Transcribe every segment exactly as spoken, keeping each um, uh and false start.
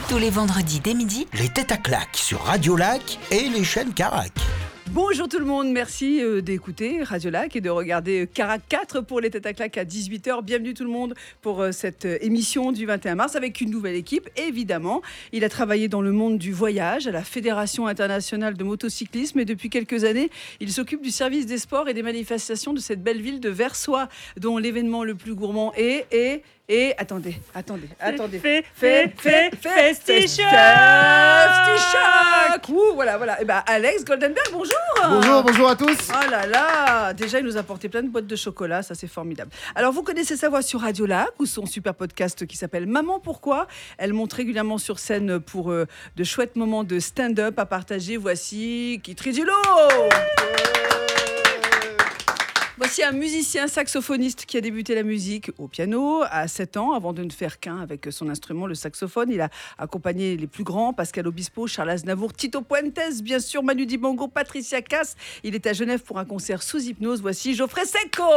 Tous les vendredis dès midi, Les têtes à claques sur Radio Lac et les chaînes Carac. Bonjour tout le monde, merci euh, d'écouter Radio Lac et de regarder Carac quatre pour les têtes à claques à dix-huit heures. Bienvenue tout le monde pour euh, cette euh, émission du vingt et un mars avec une nouvelle équipe, évidemment. Il a travaillé dans le monde du voyage, à la Fédération internationale de motocyclisme et depuis quelques années, il s'occupe du service des sports et des manifestations de cette belle ville de Versoix, dont l'événement le plus gourmand est... est Et attendez, attendez, attendez. Fait, fait, fait, Festichoc. Festichoc. Ouh, voilà, voilà. Et ben Alex Goldenberg, bonjour. Bonjour, bonjour à tous. Oh là là, déjà il nous a apporté plein de boîtes de chocolat, ça c'est formidable. Alors vous connaissez sa voix sur Radio Lac ou son super podcast qui s'appelle Maman Pourquoi. Elle monte régulièrement sur scène pour euh, de chouettes moments de stand-up à partager. Voici Kitridilo. Voici un musicien saxophoniste qui a débuté la musique au piano à sept ans avant de ne faire qu'un avec son instrument, le saxophone. Il a accompagné les plus grands, Pascal Obispo, Charles Aznavour, Tito Puentes, bien sûr, Manu Dibango, Patricia Cass. Il est à Genève pour un concert sous hypnose. Voici Geoffrey Secco.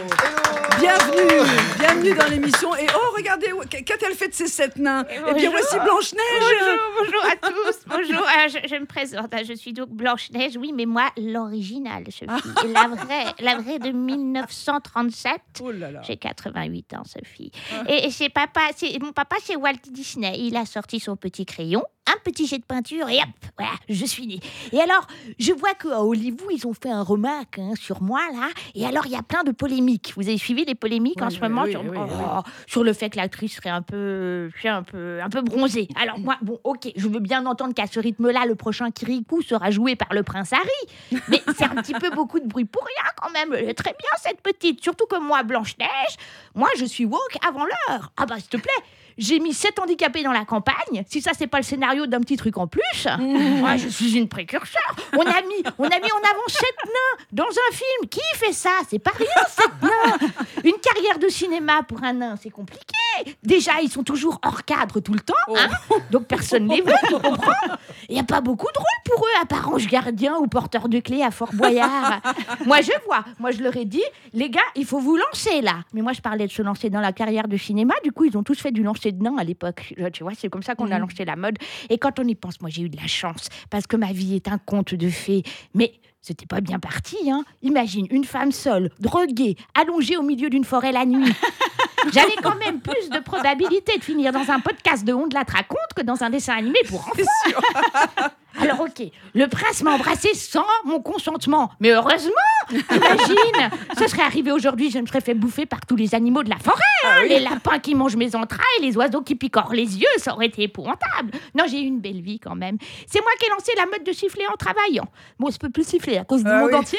Bienvenue, bienvenue dans l'émission. Et oh, regardez, qu'a-t-elle fait de ces sept nains? Et Eh bien, bonjour. voici Blanche-Neige. Bonjour, bonjour à tous. Bonjour, euh, je, je me présente. Je suis donc Blanche-Neige, oui, mais moi, l'original, Sophie. Et la vraie, la vraie de mille neuf cent trente-sept. Oh là là. J'ai quatre-vingt-huit ans, Sophie. Et, et c'est papa, c'est, mon papa, c'est Walt Disney. Il a sorti son petit crayon, un petit jet de peinture et hop, voilà, je suis née. Et alors, je vois qu'à Hollywood, ils ont fait un remarque hein, sur moi, là. Et alors, il y a plein de polémiques. Vous avez suivi les polémiques Oui, en ce oui, moment oui, sur, oui, oh, oui. sur le fait que l'actrice serait un peu, je sais, un peu, un peu bronzée. Alors, moi, bon, ok, je veux bien entendre qu'à ce rythme-là, le prochain Kirikou sera joué par le prince Harry. Mais c'est un petit peu beaucoup de bruit pour rien, quand même. Elle est très bien, cette petite. Surtout que moi, Blanche-Neige, moi, je suis woke avant l'heure. Ah bah, s'il te plaît. J'ai mis sept handicapés dans la campagne. Si ça, c'est pas le scénario d'un petit truc en plus, moi, je suis une précurseur. On a mis, on a mis en avant sept nains dans un film. Qui fait ça? C'est pas rien, sept nains. Une carrière de cinéma pour un nain, c'est compliqué. Déjà, ils sont toujours hors cadre tout le temps, hein, donc personne les veut, tu comprends? Il n'y a pas beaucoup de rôles pour eux, à part ange gardien ou porteur de clés à Fort Boyard. Moi, je vois. Moi, je leur ai dit, les gars, il faut vous lancer, là. Mais moi, je parlais de se lancer dans la carrière de cinéma. Du coup, ils ont tous fait du lancer de nains à l'époque. Tu vois, c'est comme ça qu'on a lancé la mode. Et quand on y pense, moi, j'ai eu de la chance, parce que ma vie est un conte de fées. Mais c'était pas bien parti, hein. Imagine, une femme seule, droguée, allongée au milieu d'une forêt la nuit. J'avais quand même plus de probabilité de finir dans un podcast de On de la raconte que dans un dessin animé pour enfants. Alors ok, le prince m'a embrassé sans mon consentement. Mais heureusement, imagine, ce serait arrivé aujourd'hui, je me serais fait bouffer par tous les animaux de la forêt. Hein, Ah oui. Les lapins qui mangent mes entrailles, les oiseaux qui picorent les yeux, ça aurait été épouvantable. Non, j'ai eu une belle vie quand même. C'est moi qui ai lancé la mode de siffler en travaillant. Bon, je peux plus siffler à cause du Ah monde oui. entier.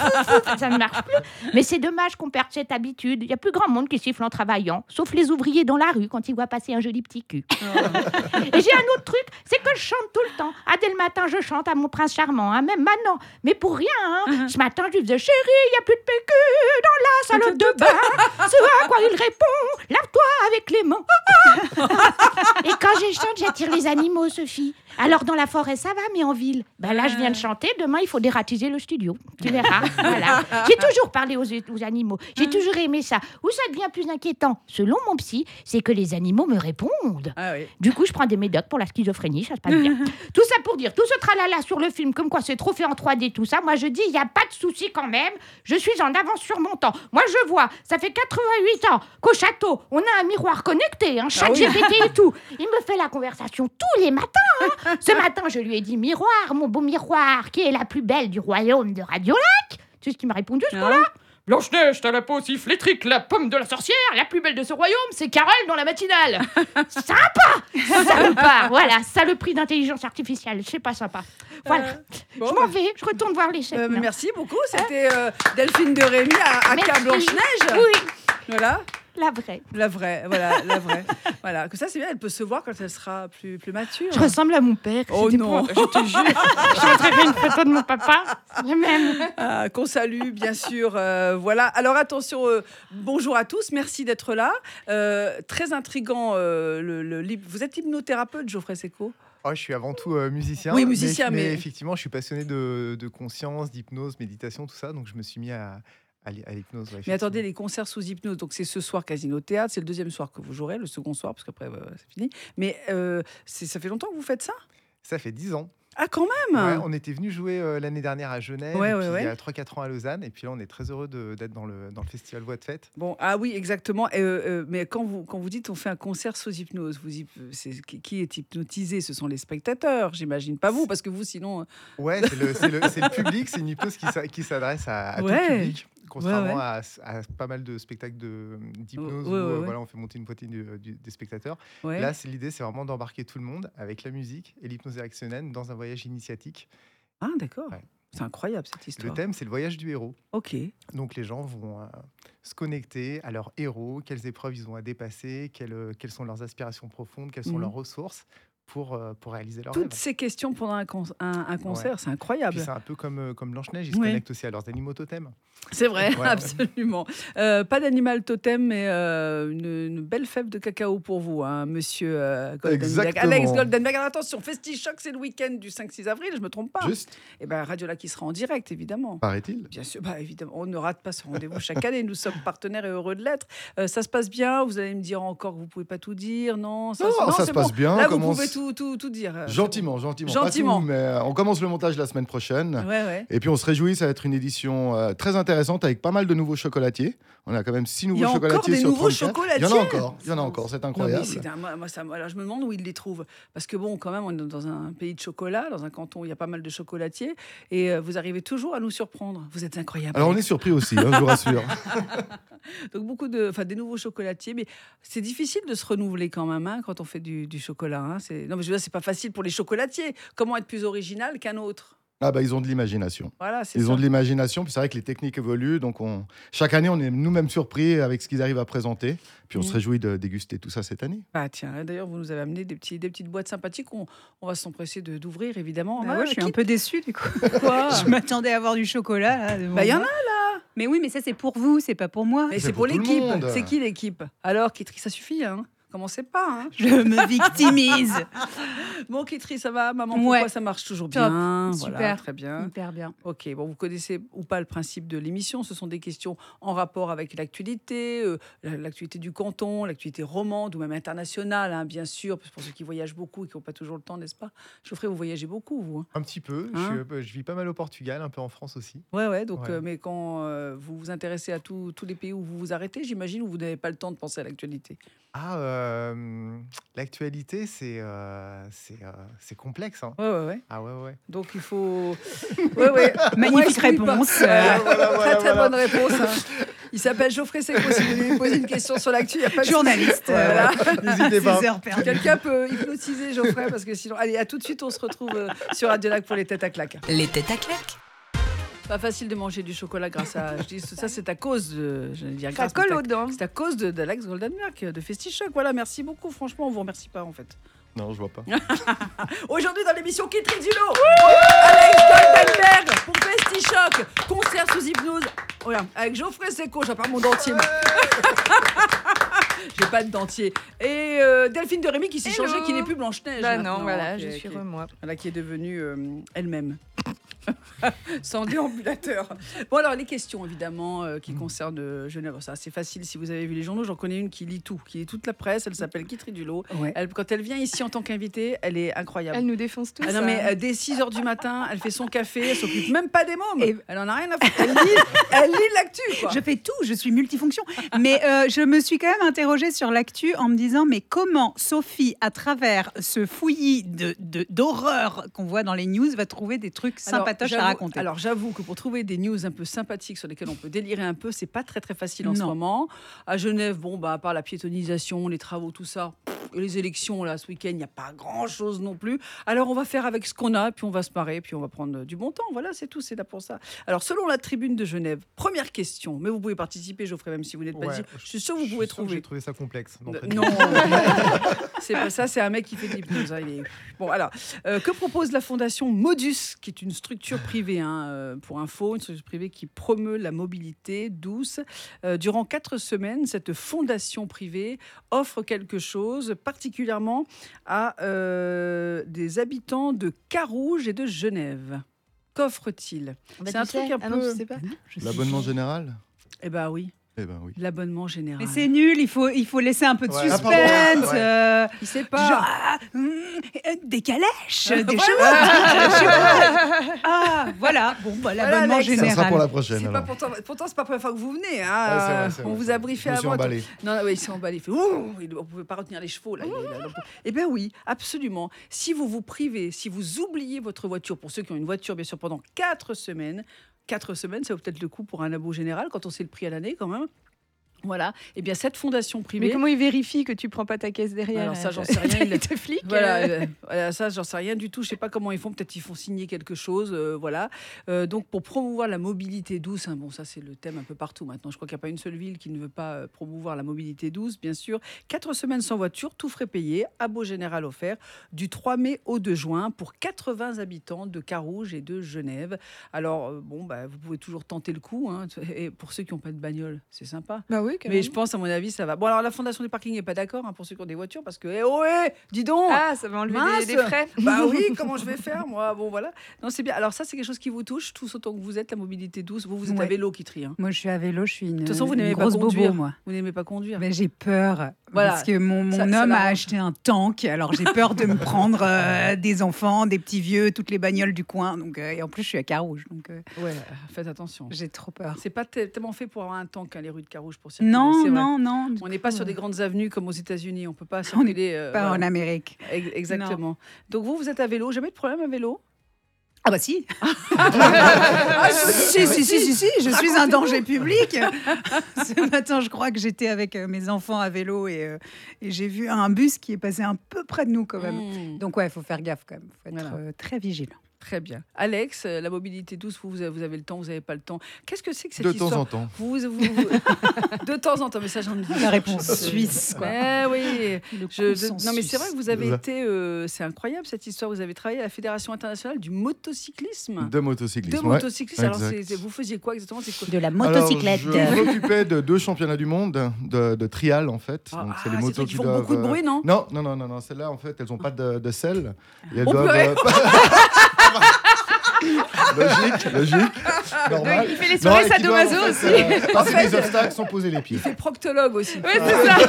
Ça ne marche plus. Mais c'est dommage qu'on perde cette habitude. Il y a plus grand monde qui siffle en travaillant, sauf les ouvriers dans la rue quand ils voient passer un joli petit cul. Et j'ai un autre truc, c'est que je chante tout le temps. Ah, dès le matin, je chante à mon prince charmant, hein, même maintenant. Mais pour rien, hein. Ce matin, je lui faisais « Chérie, il n'y a plus de P Q dans la salle de bain. » Ce à quoi il répond « Lave-toi avec les mains. » Et quand je chante, j'attire les animaux, Sophie. Alors, dans la forêt, ça va, mais en ville, ben là, je viens de chanter. Demain, il faut dératiser le studio. Tu verras. Voilà. J'ai toujours parlé aux, aux animaux. J'ai toujours aimé ça. Où ça devient plus inquiétant, selon mon psy, c'est que les animaux me répondent. Ah oui. Du coup, je prends des médocs pour la schizophrénie, ça se passe bien. Tout ça pour dire, tout ce tralala sur le film, comme quoi c'est trop fait en trois D, tout ça, moi je dis, il n'y a pas de souci quand même, je suis en avance sur mon temps. Moi je vois, ça fait quatre-vingt-huit ans qu'au château, on a un miroir connecté, un chat Ah oui. G P T et tout. Il me fait la conversation tous les matins. Hein. Ce matin, je lui ai dit, miroir, mon beau miroir, qui est la plus belle du royaume de Radio Lac? Tu sais ce qu'il m'a répondu, ce Ah. là Blanche-Neige, t'as la peau si flétrique, la pomme de la sorcière, la plus belle de ce royaume, c'est Carole dans la matinale. Sympa. Salopard, voilà, saloperie d'intelligence artificielle, c'est pas sympa. Voilà, Euh, bon, je m'en bah, vais, je retourne voir les chefs. euh, non. merci beaucoup. C'était euh, Delphine de Rémy à, à Merci. Cap Blanche-Neige. Oui, Voilà. la vraie. La vraie, voilà, la vraie. Voilà, que ça c'est bien, elle peut se voir quand elle sera plus, plus mature. Je ressemble à mon père. Oh C'était non. pour- Je te jure, j'ai montré une photo de mon papa, le même. Ah, qu'on salue, bien sûr. euh, voilà. Alors attention, euh, bonjour à tous, merci d'être là. Euh, très intriguant, euh, le, le, l'hyp- vous êtes hypnothérapeute, Geoffrey Secco? Oh, je suis avant tout euh, musicien. Oui, musicien, mais- effectivement, je suis passionné de, de conscience, d'hypnose, méditation, tout ça. Donc, je me suis mis à, À l'hy- à l'hypnose, ouais, Mais attendez, les concerts sous hypnose, donc c'est ce soir Casino Théâtre, c'est le deuxième soir que vous jouerez, le second soir, parce qu'après euh, c'est fini. Mais euh, c'est- ça fait longtemps que vous faites ça? Ça fait dix ans. Ah, quand même. Ouais, on était venu jouer euh, l'année dernière à Genève, Ouais, et ouais, puis ouais. il y a trois quatre ans à Lausanne, et puis là on est très heureux de- d'être dans le, dans le festival Voix de Fête. Bon, ah oui, exactement. Et, euh, euh, mais quand vous, quand vous dites on fait un concert sous hypnose, vous, hyp- c'est, qui qui est hypnotisé? Ce sont les spectateurs, j'imagine, pas vous, parce que vous, sinon. euh, Ouais, c'est le, c'est le- c'est le public, c'est une hypnose qui s'a- qui s'adresse à, à tout Ouais. le public, contrairement Ouais, ouais. À, à pas mal de spectacles de- d'hypnose Ouais, où ouais, euh, ouais. voilà, on fait monter une poitrine du- du- des spectateurs. Ouais. Là, c'est l'idée, c'est vraiment d'embarquer tout le monde avec la musique et l'hypnose érectionnelle dans un voyage initiatique. Ah, d'accord. Ouais. C'est incroyable cette Le histoire. thème, c'est le voyage du héros. Ok. Donc les gens vont euh, se connecter à leur héros, quelles épreuves ils ont à dépasser, quelles, euh, quelles sont leurs aspirations profondes, quelles sont Mhm. leurs ressources pour, euh, pour réaliser leurs Toutes rêves. ces questions pendant un, con- un- un concert, c'est incroyable. Puis c'est un peu comme, euh, comme Blanche-Neige, ils se Oui. connectent aussi à leurs animaux totems. C'est vrai, Ouais. absolument. Euh, pas d'animal totem, mais euh, une, une belle fève de cacao pour vous, hein, monsieur euh, Goldenberg. Exactement. Alex Goldenberg. Alors attention, Festi-Choc, c'est le week-end du cinq six avril, je me trompe pas. Juste, Et ben Radio Lac qui sera en direct, évidemment. paraît-il. Bien sûr, bah, évidemment, on ne rate pas ce rendez-vous chaque année. Nous sommes partenaires et heureux de l'être. Euh, ça se passe bien. Vous allez me dire encore que vous pouvez pas tout dire, non ça, Non, se- ça c'est se passe bon. bien, Là, on vous commence- pouvez tout, tout, tout dire. euh, Gentiment, gentiment. Gentiment. Pas tout, mais euh, on commence le montage la semaine prochaine. c'est bon. Ouais, ouais. Et puis on se réjouit, ça va être une édition euh, très intéressante avec pas mal de nouveaux chocolatiers. On a quand même six nouveaux Il y a encore chocolatiers des sur nouveaux trente-quatre. chocolatiers. Il y en a encore, il y en a encore, c'est Non, incroyable. mais c'est un- moi, moi, ça, alors, je me demande où ils les trouvent. Parce que, bon, quand même, on est dans un pays de chocolat, dans un canton où il y a pas mal de chocolatiers. Et euh, vous arrivez toujours à nous surprendre. Vous êtes incroyable. Alors on est Alex. surpris aussi, hein, je vous rassure. Donc, beaucoup de. Enfin, des nouveaux chocolatiers. Mais c'est difficile de se renouveler quand même hein, quand on fait du, du chocolat. hein. C'est- Non, mais je veux dire, c'est pas facile pour les chocolatiers. Comment être plus original qu'un autre? Ah bah ils ont de l'imagination. Voilà, c'est Ils ça. ont de l'imagination, puis c'est vrai que les techniques évoluent, donc on... chaque année on est nous-mêmes surpris avec ce qu'ils arrivent à présenter, puis on Mm. se réjouit de déguster tout ça cette année. Ah tiens, d'ailleurs, vous nous avez amené des, petits, des petites boîtes sympathiques. On, on va s'empresser de- d'ouvrir, évidemment. Bah Ah, ouais, je suis un qui- peu déçue du coup. Quoi Je m'attendais à avoir du chocolat. Là, devant Bah, il y en moi. Mais oui, mais ça c'est pour vous, c'est pas pour moi. Mais C'est c'est pour pour tout le l'équipe. monde. C'est qui l'équipe? Alors, Kitri, ça suffit, hein? Commencez pas, hein? Je me victimise. Bon, Kitri, ça va? Maman, Ouais. pourquoi ça marche toujours Top. bien? Voilà, Super. très bien. Hyper bien. Ok, bon, vous connaissez ou pas le principe de l'émission. Ce sont des questions en rapport avec l'actualité, euh, la- l'actualité du canton, l'actualité romande ou même internationale, hein, bien sûr, pour ceux qui voyagent beaucoup et qui n'ont pas toujours le temps, n'est-ce pas? Geoffrey, vous voyagez beaucoup, vous? hein Un petit peu, je, Hein suis- euh, je vis pas mal au Portugal, un peu en France aussi. Ouais, ouais, donc, Ouais. euh, mais quand euh, vous vous intéressez à tous tous les pays où vous vous arrêtez, j'imagine, où vous n'avez pas le temps de penser à l'actualité. Ah, euh, l'actualité, c'est euh, c'est euh, c'est complexe. Hein. Ouais, ouais, ouais. Ah ouais, ouais. Donc il faut. Ouais, ouais. Magnifique Moi, explique pas. réponse. Euh, Voilà, voilà, très très voilà. bonne réponse. hein. Il s'appelle Geoffrey Seco. Si vous voulez lui poser une question sur l'actu, il n'y a pas de Journaliste. souci. Voilà. N'hésitez pas. Ces heures perdues. Quelqu'un peut hypnotiser Geoffrey parce que sinon. Allez, à tout de suite, on se retrouve euh, sur Radio Lac pour les têtes à claque. Les têtes à claque. Pas facile de manger du chocolat grâce à. Je dis ça, c'est à cause de. Je vais dire Ça grâce, mais colle c'est à- aux dents. C'est à cause de d'Alex Goldenberg, de Festi-Choc. Voilà, merci beaucoup. Franchement, on vous remercie pas en fait. Non, je vois pas. Aujourd'hui dans l'émission Kitri du lot, Alex Goldenberg pour Festi-Choc, concert sous hypnose. Voilà, avec Geoffrey Seco, j'ai pas mon dentier. moi. J'ai pas de dentier. Et euh, Delphine de Rémy qui s'est Hello. changée, qui n'est plus Blanche-Neige. Bah maintenant, non, voilà, qui je est- suis qui est- remoi. Voilà, qui est devenue euh, elle-même. Sans déambulateur. Bon, alors, les questions, évidemment, euh, qui concernent euh, Genève. Ça, c'est facile si vous avez vu les journaux. J'en connais une qui lit tout, qui lit toute la presse. Elle s'appelle Kitri Dulot. Ouais. Elle, quand elle vient ici en tant qu'invitée, elle est incroyable. Elle nous défonce tous. Ah non, mais euh, dès six heures du matin, elle fait son café, elle s'occupe même pas des mômes. Et- Elle en a rien à foutre. Elle lit, elle lit l'actu, quoi. Je fais tout, je suis multifonction. Mais euh, je me suis quand même interrogée sur l'actu en me disant, mais comment Sophie, à travers ce fouillis de, de- d'horreur qu'on voit dans les news, va trouver des trucs Alors, sympatoches à j'avoue- raconter? Alors j'avoue que pour trouver des news un peu sympathiques sur lesquelles on peut délirer un peu, c'est pas très très facile en ce Non. moment. À Genève, bon bah à part la piétonisation, les travaux, tout ça, pff, et les élections là ce week-end, il n'y a pas grand chose non plus. Alors on va faire avec ce qu'on a, puis on va se marrer, puis on va prendre du bon temps. Voilà, c'est tout, c'est là pour ça. Alors selon la tribune de Genève, première question, mais vous pouvez participer, Geoffrey, même si vous n'êtes pas Ouais, dit. Je suis sûr que vous Je pouvez suis sûr que trouver. J'ai trouvé ça complexe. Euh, d'entrée de Non, jeu. c'est pas ça, c'est un mec qui fait de l'hypnose. hein, il est- Bon, alors, euh, que propose la fondation Modus, qui est une structure privée, hein, euh, pour info, une structure privée qui promeut la mobilité douce. Euh, durant quatre semaines, cette fondation privée offre quelque chose, particulièrement à euh, des habitants de Carouge et de Genève. Qu'offre-t-il? Bah, C'est un tu sais- truc un ah non, peu- je sais pas. Je L'abonnement suis- général. Eh ben oui, Eh ben oui. l'abonnement général. Mais c'est nul, il faut, il faut laisser un peu de Ouais. suspense. Ah, pardon. Ouais. euh, Il sait genre, pas. ah, hum, euh, des calèches, des Voilà. chevaux. Je sais pas. Ah, voilà. Bon, bah, l'abonnement Alex. Ça Ça sera général. pour la prochaine. C'est pas alors. pourtant, pourtant c'est pas la première fois que vous venez. Hein. Ouais, c'est vrai, c'est on vrai, vous c'est a vrai. briefé Je me suis avant. emballé. Non, non, oui, il s'est emballé. Il fait, ouh, il- on pouvait pas retenir les chevaux là. il est là, là. Eh bien oui, absolument. Si vous vous privez, si vous oubliez votre voiture, pour ceux qui ont une voiture bien sûr pendant quatre semaines, quatre semaines, ça vaut peut-être le coup pour un abo général quand on sait le prix à l'année quand même. Voilà. Eh bien cette fondation privée. Mais comment il vérifie que tu prends pas ta caisse derrière? Alors ça, j'en sais rien, il- Il te flic. Voilà, euh, euh, voilà, ça, j'en sais rien du tout. Je sais pas comment ils font. Peut-être ils font signer quelque chose. euh, voilà. Euh, donc, pour promouvoir la mobilité douce, hein, bon, ça, c'est le thème un peu partout maintenant. Je crois qu'il n'y a pas une seule ville qui ne veut pas euh, promouvoir la mobilité douce, bien sûr. Quatre semaines sans voiture, tout frais payé, abo général offert, du trois mai au deux juin pour quatre-vingts habitants de Carouge et de Genève. Alors, euh, bon, bah, vous pouvez toujours tenter le coup. Hein, et pour ceux qui n'ont pas de bagnole, c'est sympa. Bah oui, quand Mais même. je pense, à mon avis, ça va. Bon, alors la Fondation des parkings n'est pas d'accord hein, pour ceux qui ont des voitures parce que, eh oh, eh, dis donc! Ah, ça va enlever Mince. des, des frais. Bah oui, comment je vais faire, moi? Bon, voilà. Non, c'est bien. Alors, ça, c'est quelque chose qui vous touche, tous autant que vous êtes, la mobilité douce. Vous, vous êtes à Ouais. vélo qui trie. Hein. Moi, je suis à vélo, je suis une, De toute façon, vous une n'aimez pas grosse conduire. bobo, moi. Vous n'aimez pas conduire. Mais j'ai peur. Voilà. Parce que mon, mon Ça- ça homme a l'arrange. acheté un tank. Alors, j'ai peur de me prendre euh, des enfants, des petits vieux, toutes les bagnoles du coin. Donc, euh, et en plus, je suis à Carouge. Donc, euh, Ouais, faites attention. j'ai trop peur. C'est pas t- tellement fait pour avoir un tank, hein, les rues de Carouge, pour circuler. Non, c'est vrai. non, non. du On n'est coup, pas sur euh, des grandes avenues comme aux États-Unis. On peut pas circuler. euh, Pas voilà. en Amérique. Ex- Exactement. Donc, vous, vous êtes à vélo. Jamais de problème à vélo? Ah bah si. Ah, si, si, si, si, si, je suis un danger public. Ce matin, je crois que j'étais avec euh, mes enfants à vélo et, euh, et j'ai vu un bus qui est passé un peu près de nous quand même. Mmh. Donc ouais, il faut faire gaffe quand même. Il faut être Voilà. euh, très vigilant. Très bien. Alex, euh, la mobilité douce, vous, vous avez, vous avez le temps, vous n'avez pas le temps. Qu'est-ce que c'est que cette De histoire temps en temps. Vous, vous- vous- de temps en temps, mais ça j'en dis. La réponse suisse, quoi. Eh oui. Le Je- de- consensus. non mais c'est vrai que vous avez Voilà. été, euh, c'est incroyable cette histoire. Vous avez travaillé à la Fédération internationale du motocyclisme. De motocyclisme. De ouais. motocyclisme. Alors exact. c'est- c'est- vous faisiez quoi exactement? C'est quoi De la Alors, motocyclette. je m'occupais de deux championnats du monde de, de trial en fait. Ah, Donc, ah, c'est les ces motos trucs qui qui font doivent, beaucoup de euh, bruit, non? Non, non, non, non, non. Celles-là en fait, elles n'ont pas de, de selle. Et elles Oh, doivent. purée. euh, logique, logique, normal. Il fait les Non, soirées et qui doivent, sadomaso en aussi. fait, euh, passer des obstacles sans poser les pieds. Il fait proctologue aussi. Ouais, c'est ça.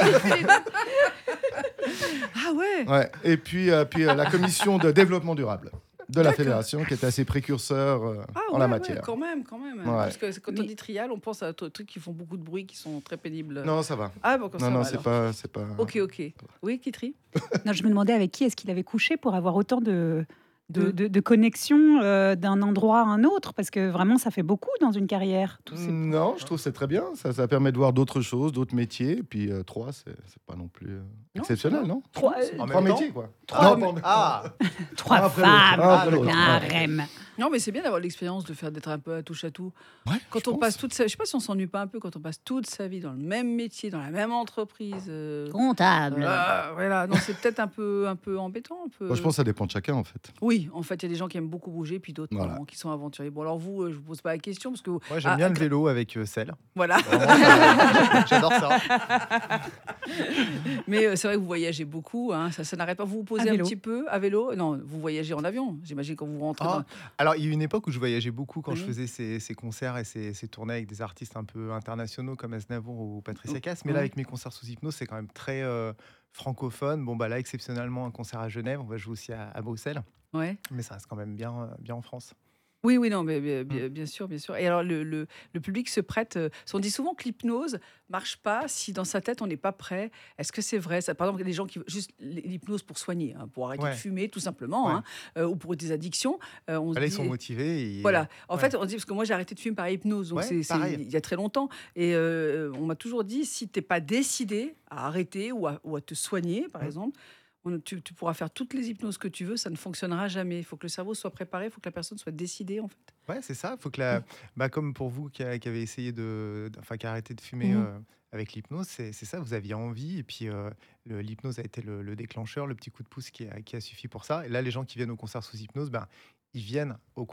Ah ouais. Ouais. Et puis, euh, puis euh, la commission de développement durable de la D'accord. fédération qui était assez précurseur euh, Ah en ouais, la ouais, matière. quand même, quand même. Ouais. Parce que quand on Mais- dit trial, on pense à des trucs qui font beaucoup de bruit, qui sont très pénibles. Non, ça va. Ah bon, quand Non, ça non, va, c'est alors. pas, c'est pas. Ok, ok. Oui, qui trie? Non, je me demandais avec qui est-ce qu'il avait couché pour avoir autant de, de, De- de, de connexions euh, d'un endroit à un autre. Parce que vraiment, ça fait beaucoup dans une carrière. Tous ces- Non, je trouve que c'est très bien. Ça, ça permet de voir d'autres choses, d'autres métiers. Et puis euh, trois, c'est c'est pas non plus euh, Non, exceptionnel, ça va. non Trois, En euh, même Trois temps métiers, quoi. Trois Non, mé- pas en même Ah, trois Un après l'autre. femmes, Un après l'autre. un Ouais. rem. Non, mais c'est bien d'avoir l'expérience de faire d'être un peu à touche à tout. Ouais, Quand je on pense. passe toute sa, je sais pas si on s'ennuie pas un peu quand on passe toute sa vie dans le même métier, dans la même entreprise. euh, Comptable. euh, voilà, non, c'est peut-être un peu, un peu embêtant, un peu. Moi, je pense que ça dépend de chacun, en fait. Oui, en fait, il y a des gens qui aiment beaucoup bouger, puis d'autres Voilà. non, qui sont aventuriers. Bon, alors vous, euh, je vous pose pas la question parce que vous- moi j'aime Ah, bien le gra- vélo avec euh, selle. voilà. Vraiment, J'adore ça. Mais euh, c'est vrai que vous voyagez beaucoup, hein, ça, ça n'arrête pas. Vous vous posez À un vélo. petit peu à vélo. Non, vous voyagez en avion. J'imagine quand vous rentrez. Ah, dans- Alors, il y a eu une époque où je voyageais beaucoup quand je Mhm. faisais ces, ces concerts et ces, ces tournées avec des artistes un peu internationaux comme Aznavour ou Patricia Oh, Cass. Mais ouais. là, avec mes concerts sous hypnose, c'est quand même très euh, francophone. Bon, bah là, exceptionnellement, un concert à Genève. On va jouer aussi à, à Bruxelles. Ouais. Mais ça reste quand même bien, euh, bien en France. Oui, oui, non, mais bien, bien- bien sûr, bien sûr. Et alors, le, le- le public se prête. euh, on dit souvent que l'hypnose marche pas si dans sa tête on n'est pas prêt. Est-ce que c'est vrai ça? Par exemple, il y a des gens qui juste l'hypnose pour soigner, hein, pour arrêter Ouais. de fumer, tout simplement, Ouais. hein, euh, ou pour des addictions. euh, on se Là, ils dit- sont motivés. et- Voilà. En Ouais. fait, on dit parce que moi j'ai arrêté de fumer par hypnose, donc Ouais, c'est c'est pareil. il y a très longtemps. Et euh, on m'a toujours dit si t'es pas décidé à arrêter ou à, ou à te soigner, par Mm. exemple, on- tu, tu pourras faire toutes les hypnoses que tu veux, ça ne fonctionnera jamais. Il faut que le cerveau soit préparé, il faut que la personne soit décidée en fait. Ouais, c'est ça. Faut que la, bah, comme pour vous qui, a- qui avez essayé de, enfin, qui a arrêté de fumer Mhm. euh, avec l'hypnose, c'est c'est ça. Vous aviez envie, et puis euh, le- l'hypnose a été le, le déclencheur, le petit coup de pouce qui a, qui a suffi pour ça. Et là, les gens qui viennent au concert sous hypnose, ben, ils viennent au con-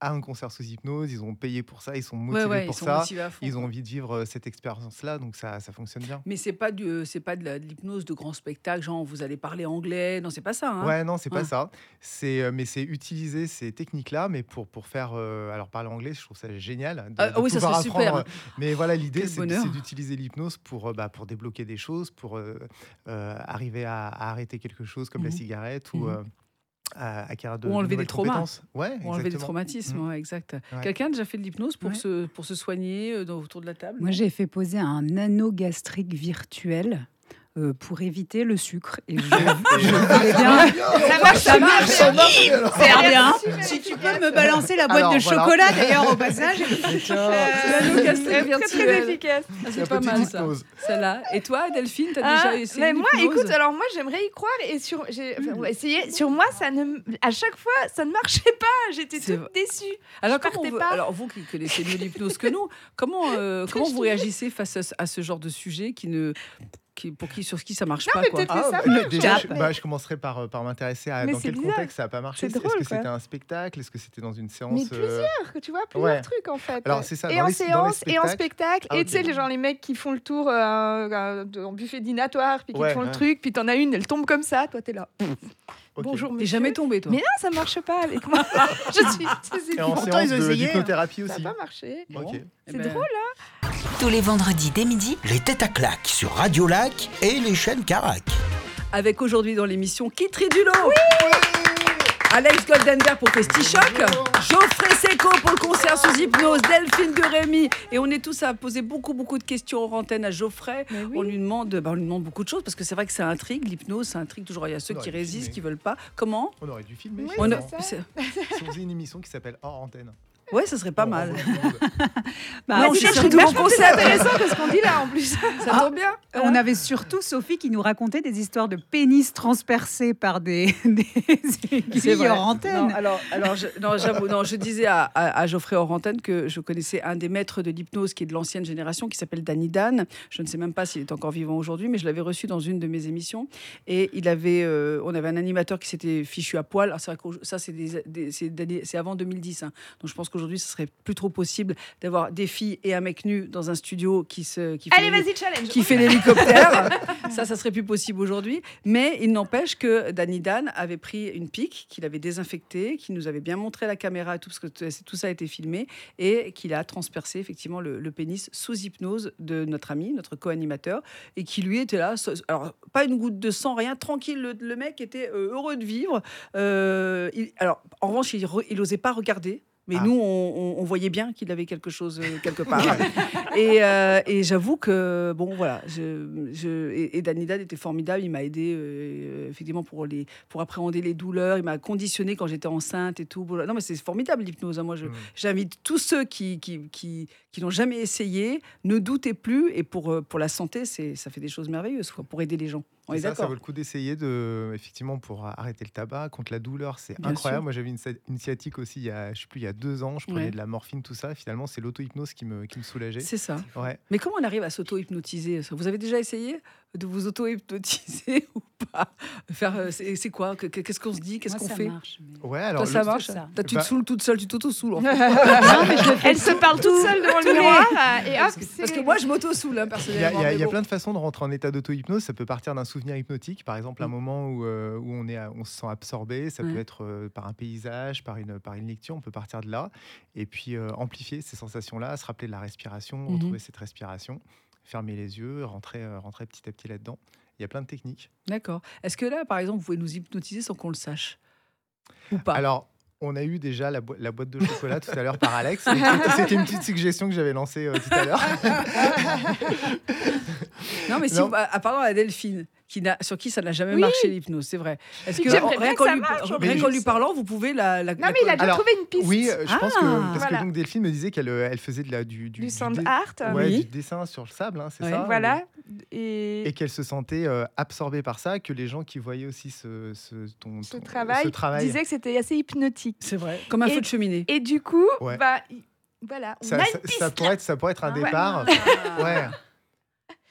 à un concert sous hypnose, ils ont payé pour ça, ils sont Ouais, motivés ouais, ils pour sont ça, motivés à fond. ils ont envie de vivre euh, cette expérience-là, donc ça, ça fonctionne bien. Mais c'est pas du, c'est pas de, la- de l'hypnose de grand spectacle, genre vous allez parler anglais. Non, c'est pas ça. Hein. Ouais, non, c'est pas Ouais. ça. C'est, euh, mais c'est utiliser ces techniques-là, mais pour, pour faire. euh, alors, parler anglais, je trouve ça génial. De, Ah, de oui, ça pouvoir serait super. apprendre, euh, Mais voilà, l'idée, Quel c'est, bonheur. c'est d'utiliser l'hypnose pour, euh, bah, pour débloquer des choses, pour euh, euh, arriver à, à arrêter quelque chose comme la Mhm. cigarette ou Mhm. euh, à acquérir de Ou enlever de des nouvelles traumas. compétences. Ouais, Pour enlever des exactement. traumatismes, Mhm. ouais, exact. Ouais. Quelqu'un a déjà fait de l'hypnose pour, Ouais. se, pour se soigner euh, dans- autour de la table Moi, j'ai fait poser un anneau gastrique virtuel euh, pour éviter le sucre. Et je, je voulais bien. Ça marche, Ça marche, Ça marche, alors. C'est bien. Si tu peux me balancer la boîte Alors, de voilà. chocolat, d'ailleurs, au passage. Mais tiens, L'anneau gastrique Très, très virtuel. efficace. Ah, la c'est pas petite mal ça. hypnose. Celle-là. Et toi, Delphine, t'as Ah, déjà essayé mais moi, l'hypnose écoute, alors moi, j'aimerais y croire et sur, j'ai, enfin, Hmm. on va essayer. Sur moi, ça ne, à chaque fois, ça ne marchait pas. J'étais C'est toute vrai. déçue. Alors, je comment partais vous, pas. alors, vous qui connaissez mieux l'hypnose que nous, comment, euh, comment vous réagissez face à, ce- à ce genre de sujet qui ne, qui, pour qui, sur qui ça marche Non, pas mais quoi. peut-être que Ah, ça bah, marche. déjà, je, Mais- bah, je commencerai par, euh, par m'intéresser à Mais dans c'est quel bizarre. contexte ça n'a pas marché. C'est Est-ce drôle, que quoi. c'était un spectacle? Est-ce que c'était dans une séance Mais euh, plusieurs, que tu vois, plusieurs Ouais. trucs en fait. Alors, c'est ça, Et dans en les- dans les séance, et en spectacles. spectacle. Ah, Et tu sais, ok. les gens, les mecs qui font le tour euh, euh, de- en buffet dînatoire, puis qui Ouais, font le ouais. truc, puis t'en as une, elle tombe comme ça, toi t'es là. Ok. Bonjour, T'es monsieur. jamais tombé toi. Mais non, ça marche pas avec moi. Je suis. c'est- Et en Pourtant, séance ils ont de- essayé, d'hypnothérapie Ça aussi. n'a pas marché. Bon. Ok. Eh C'est ben, drôle, Tous les vendredis dès midi, Les têtes à claques sur Radio Lac et les chaînes Carac. Avec aujourd'hui dans l'émission Kitri Dulot. Alex Goldenberg pour Festichoc, Geoffrey Seco pour le concert sous hypnose, Delphine de Rémy. Et on est tous à poser beaucoup, beaucoup de questions en antenne à Geoffrey. Mais oui. On, lui demande, bah, on lui demande beaucoup de choses parce que c'est vrai que ça intrigue, l'hypnose, ça intrigue toujours. Il y a ceux On qui aurait dû résistent, filmer. qui veulent pas. Comment On aurait dû filmer. Oui, on a- finalement. c'est ça. c'est- Si on faisait une émission qui s'appelle Hors Antenne. Ouais, ça serait pas On mal. renvoie tout le monde. Bah, Non, on, je suis cherche surtout une au vachement- concept. intéressant que ce qu'on dit là en plus. Ça tombe bien. on avait surtout Sophie qui nous racontait des histoires de pénis transpercés par des, des C'est aiguilles vrai. hors antenne. Non, alors, alors je, non, j'avoue, non, je disais à, à, à Geoffrey hors antenne que je connaissais un des maîtres de l'hypnose qui est de l'ancienne génération, qui s'appelle Danny Dan. Je ne sais même pas s'il est encore vivant aujourd'hui, mais je l'avais reçu dans une de mes émissions. Et il avait, euh, on avait un animateur qui s'était fichu à poil. Alors, c'est vrai que ça, c'est, des, des- c'est, d'années- c'est avant deux mille dix. Hein. Donc, je pense qu'aujourd'hui, ce serait plus trop possible d'avoir des filles et un mec nu dans un studio qui se... Qui fait Allez, les- vas-y, challenge. qui fait l'hélicoptère. Ça, ça serait plus possible aujourd'hui. Mais il n'empêche que Danny Dan avait pris une pique, qu'il avait désinfectée, qu'il nous avait bien montré la caméra et tout, parce que t- tout ça a été filmé, et qu'il a transpercé effectivement le, le pénis sous hypnose de notre ami, notre co-animateur, et qui lui était là. so- Alors, pas une goutte de sang, rien, tranquille. Le, le mec était euh, heureux de vivre. Euh, il- alors, en revanche, il, re- il osait pas regarder. Mais Ah. nous, on, on- on voyait bien qu'il avait quelque chose euh, quelque part. et euh, et j'avoue que, bon, voilà. Je, je, et, et Danny Dan était formidable. Il m'a aidé, euh, effectivement, pour, les, pour appréhender les douleurs. Il m'a conditionné quand j'étais enceinte et tout. Bon, non, mais c'est formidable, l'hypnose. Hein. Moi, je, Mm. j'invite tous ceux qui, qui, qui, qui n'ont jamais essayé, ne doutez plus. Et pour, euh, pour la santé, c'est, ça fait des choses merveilleuses, quoi, pour aider les gens. On Et est ça, ça d'accord. vaut le coup d'essayer de, effectivement, pour arrêter le tabac contre la douleur, c'est Bien incroyable. sûr. Moi, j'avais une sa- une sciatique aussi, il y a, je sais plus, il y a deux ans, je prenais Ouais. de la morphine, tout ça. Finalement, c'est l'auto-hypnose qui me, qui me soulageait. C'est ça. Ouais. Mais comment on arrive à s'auto-hypnotiser? Vous avez déjà essayé de vous auto-hypnotiser ou pas? Faire, euh, c'est, c'est quoi? Que- que- Qu'est-ce qu'on se dit? Qu'est-ce Moi, qu'on ça fait? marche, mais- Ouais, alors Toi, ça le- marche? ça. T'as, tu Bah- te saoules toute seule, tu t'auto-saoules. En fait. Elle se parle toute seule devant le miroir euh, et hop, c'est Parce que moi, je m'auto-saoule, hein, Il y a, personnellement. il y a- mais il y a bon. plein de façons de rentrer en état d'auto-hypnose. Ça peut partir d'un souvenir hypnotique, par exemple, un Mm. moment où, euh, où on, est, à- on se sent absorbé. Ça Ouais. peut être euh, par un paysage, par une, par une lecture. On peut partir de là. Et puis euh, amplifier ces sensations-là, se rappeler de la respiration, Mhm. retrouver cette respiration, fermer les yeux, rentrer, euh, rentrer petit à petit là-dedans. Il y a plein de techniques. D'accord. Est-ce que là, par exemple, vous pouvez nous hypnotiser sans qu'on le sache? Ou pas? Alors, on a eu déjà la, boi- la boîte de chocolat tout à l'heure par Alex. Donc, c'était- C'était une petite suggestion que j'avais lancée euh, tout à l'heure. Non, mais si Non. vous- ah, pardon à Delphine, qui n'a, sur qui ça n'a jamais Oui. marché l'hypnose, c'est vrai. Est-ce Puis que j'aimerais en- bien rien que qu'en ça lui, marche, en rien plus. qu'en lui parlant, vous pouvez la. la- Non, la mais il a déjà Alors, trouvé une piste. Oui, euh, je pense que Ah. parce Voilà. que donc Delphine me disait qu'elle euh, elle faisait de la, du, Du dé- sand art. ouais, Oui. du dessin sur le sable, hein, c'est Ouais. ça. Voilà. Et, Et qu'elle se sentait euh, absorbée par ça, que les gens qui voyaient aussi ce, ce, ton, ce ton- travail, ce travail, disait que c'était assez hypnotique. C'est vrai. Comme un Et- feu de cheminée. Et du coup, Ouais. bah, il- voilà, on ça, a ça- une piste. ça pourrait être, ça pourrait être un Ah ouais. départ. Ouais.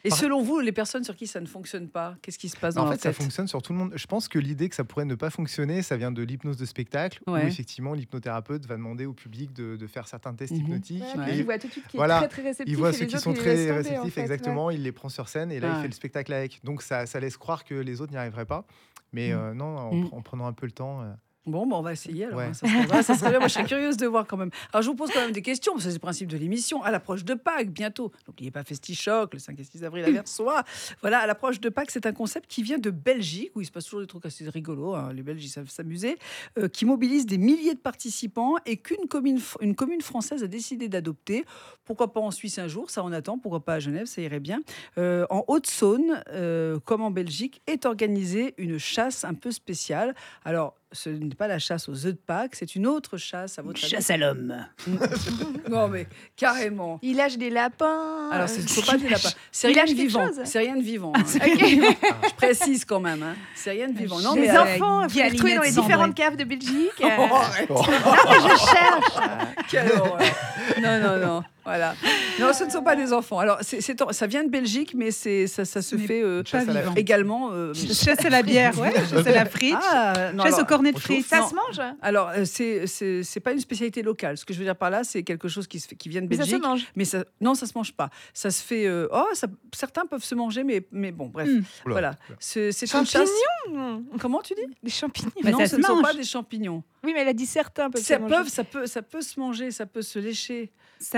Et Par- selon vous, les personnes sur qui ça ne fonctionne pas, qu'est-ce qui se passe dans En leur fait, ça tête? fonctionne sur tout le monde. Je pense que l'idée que ça pourrait ne pas fonctionner, ça vient de l'hypnose de spectacle, Ouais. où effectivement l'hypnothérapeute va demander au public de, de faire certains tests Mhm. hypnotiques. Ouais. et Il voit tout de suite qui Voilà. est très très réceptif. il voit et ceux les qui autres, sont il les très laisse tomber, réceptifs, en fait, ouais. exactement, il les prend sur scène et là, Ah il ouais. fait le spectacle avec. Donc ça, ça laisse croire que les autres n'y arriveraient pas. Mais Mm. euh, non, en, Mm. en prenant un peu le temps. euh, Bon, bah, on va essayer alors. Ouais. hein, ça, serait, ouais, ça serait bien. Moi, je serais curieuse de voir quand même. Alors, je vous pose quand même des questions, parce que c'est le principe de l'émission. À l'approche de Pâques, bientôt. N'oubliez pas Festichoc, le cinq et six avril à Versoix. Voilà, à l'approche de Pâques, c'est un concept qui vient de Belgique, où il se passe toujours des trucs assez rigolos. hein. Les Belges, ils savent s'amuser. euh, qui mobilise des milliers de participants et qu'une commune, une commune française a décidé d'adopter. Pourquoi pas en Suisse un jour, ça on attend. Pourquoi pas à Genève, ça irait bien. Euh, en Haute-Saône, euh, comme en Belgique, est organisée une chasse un peu spéciale. Alors, ce n'est pas la chasse aux œufs de Pâques, c'est une autre chasse à votre avis. Chasse à l'homme. Non, mais carrément. Il lâche des lapins. Alors, euh, il ne faut pas des lapins. C'est Il rien lâche de quelque vivant. chose. C'est rien de vivant. hein. Ok. Je précise quand même. hein. C'est rien de vivant. Non, Les mais euh, enfants, il faut les Galinette trouver dans les cendrée. différentes caves de Belgique. Oh, euh, arrête. Non, mais je cherche. Quelle horreur. Non, non, non. Voilà. Non, ce ne sont pas des enfants. Alors, c'est, c'est- ça vient de Belgique, mais c'est, ça, ça se Ce n'est fait euh, chasse à la vivant. également. euh, Chasse à la bière, ouais. Chasse à la frite. Ah, non, Chasse alors- au cornet de on frites. Ça Non. se mange. Alors, euh, c'est, c'est, c'est pas une spécialité locale. Ce que je veux dire par là, c'est quelque chose qui, se fait, qui vient de Mais ça Belgique. se mange. Mais ça, non, ça se mange pas. Ça se fait. euh, oh, ça- certains peuvent se manger, mais, mais bon, bref. Mm. oula. Voilà. C'est, c'est une chasse. Champignons. Comment tu dis Des champignons. Bah, Non, ça ce se ne sont mange. pas des champignons. Oui, mais elle a dit certains peuvent Ça, se manger. peuvent, ça, peut, ça peut se manger, ça peut se lécher. Ça-